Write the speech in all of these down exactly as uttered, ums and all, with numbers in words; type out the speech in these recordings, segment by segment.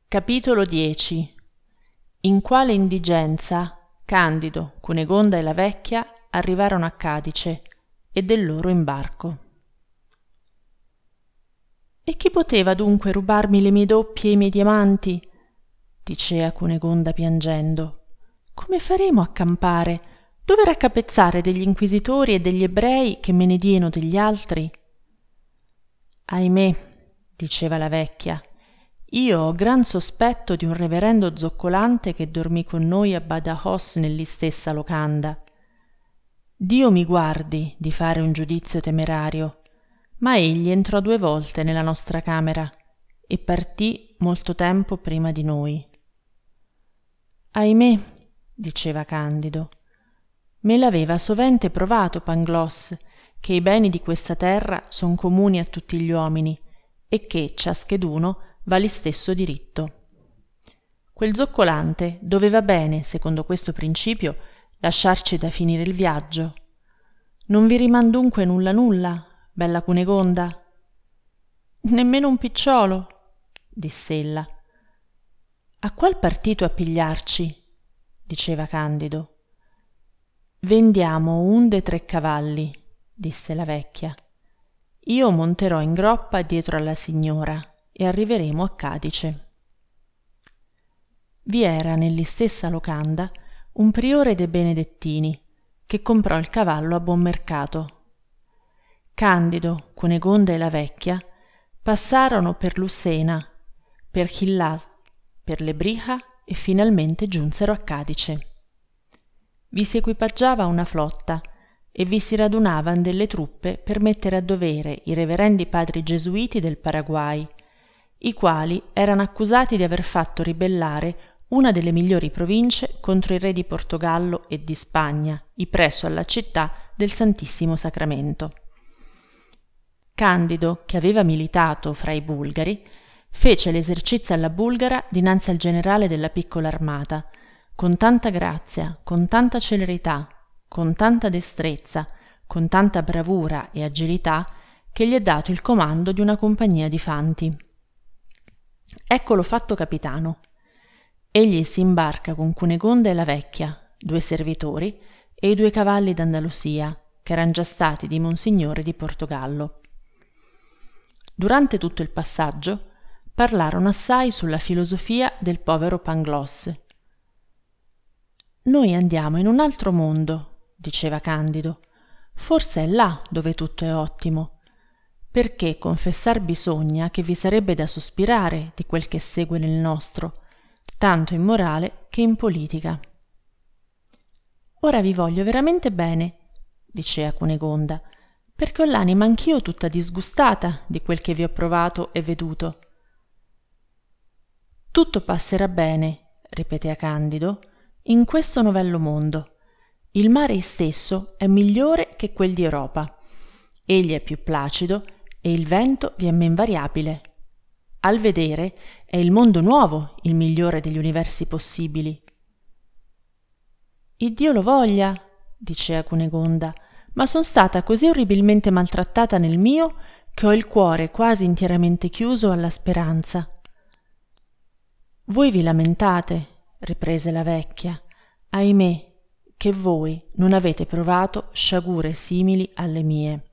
Capitolo dieci. In quale indigenza Candido, Cunegonda e la vecchia arrivarono a Cadice e del loro imbarco. «E chi poteva dunque rubarmi le mie doppie e i miei diamanti?» dicea Cunegonda piangendo. «Come faremo a campare? Dove raccapezzare degli inquisitori e degli ebrei che me ne dieno degli altri?» «Ahimè», diceva la vecchia, «io ho gran sospetto di un reverendo zoccolante che dormì con noi a Badajoz nell'istessa locanda. Dio mi guardi di fare un giudizio temerario, ma egli entrò due volte nella nostra camera e partì molto tempo prima di noi». «Ahimè», diceva Candido, «me l'aveva sovente provato Pangloss, che i beni di questa terra son comuni a tutti gli uomini e che ciascheduno va l'istesso diritto. Quel zoccolante doveva bene, secondo questo principio, lasciarci da finire il viaggio. Non vi riman dunque nulla nulla, bella Cunegonda?» «Nemmeno un picciolo», diss'ella. «A qual partito appigliarci?» diceva Candido. «Vendiamo un de tre cavalli», disse la vecchia. «Io monterò in groppa dietro alla signora e arriveremo a Cadice». Vi era nell'istessa locanda un priore de Benedettini che comprò il cavallo a buon mercato. Candido, Cunegonda e la vecchia passarono per Lussena, per Chillas, per Lebrija e finalmente giunsero a Cadice. Vi si equipaggiava una flotta e vi si radunavan delle truppe per mettere a dovere i reverendi padri gesuiti del Paraguay, i quali erano accusati di aver fatto ribellare una delle migliori province contro i re di Portogallo e di Spagna, presso alla città del Santissimo Sacramento. Candido, che aveva militato fra i bulgari, fece l'esercizio alla bulgara dinanzi al generale della piccola armata, con tanta grazia, con tanta celerità, con tanta destrezza, con tanta bravura e agilità, che gli è dato il comando di una compagnia di fanti. Eccolo fatto capitano. Egli si imbarca con Cunegonda e la vecchia, due servitori, e i due cavalli d'Andalusia, che eran già stati di Monsignore di Portogallo. Durante tutto il passaggio parlarono assai sulla filosofia del povero Pangloss. «Noi andiamo in un altro mondo», diceva Candido. «Forse è là dove tutto è ottimo, perché confessar bisogna che vi sarebbe da sospirare di quel che segue nel nostro, tanto in morale che in politica». «Ora vi voglio veramente bene», dicea Cunegonda, «perché ho l'anima anch'io tutta disgustata di quel che vi ho provato e veduto». «Tutto passerà bene», ripetea Candido, «in questo novello mondo. Il mare istesso è migliore che quel di Europa. Egli è più placido e il vento vi è men variabile. Al vedere è il mondo nuovo il migliore degli universi possibili». «Iddio lo voglia», dicea Cunegonda, «ma son stata così orribilmente maltrattata nel mio che ho il cuore quasi intieramente chiuso alla speranza». «Voi vi lamentate», riprese la vecchia, «ahimè, che voi non avete provato sciagure simili alle mie».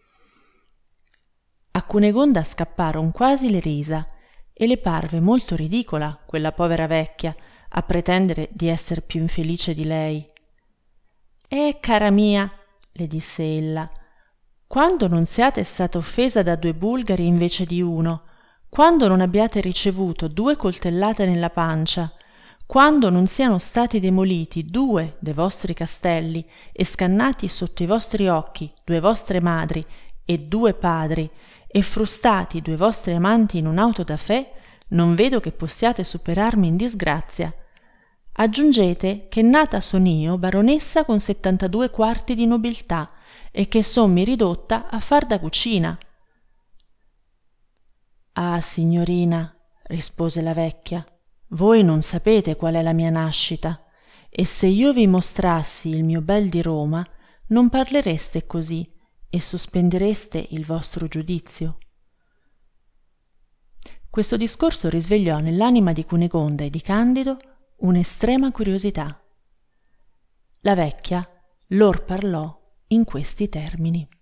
A Cunegonda scapparon quasi le risa e le parve molto ridicola quella povera vecchia a pretendere di esser più infelice di lei. «Eh, cara mia», le disse ella, «quando non siate stata offesa da due bulgari invece di uno, quando non abbiate ricevuto due coltellate nella pancia, quando non siano stati demoliti due de vostri castelli e scannati sotto i vostri occhi due vostre madri e due padri e frustati due vostri amanti in un'auto da fè, non vedo che possiate superarmi in disgrazia. Aggiungete che nata son io baronessa con settantadue quarti di nobiltà e che sommi ridotta a far da cucina». «Ah, signorina», rispose la vecchia, «voi non sapete qual è la mia nascita, e se io vi mostrassi il mio bel di Roma, non parlereste così e sospendereste il vostro giudizio». Questo discorso risvegliò nell'anima di Cunegonda e di Candido un'estrema curiosità. La vecchia lor parlò in questi termini.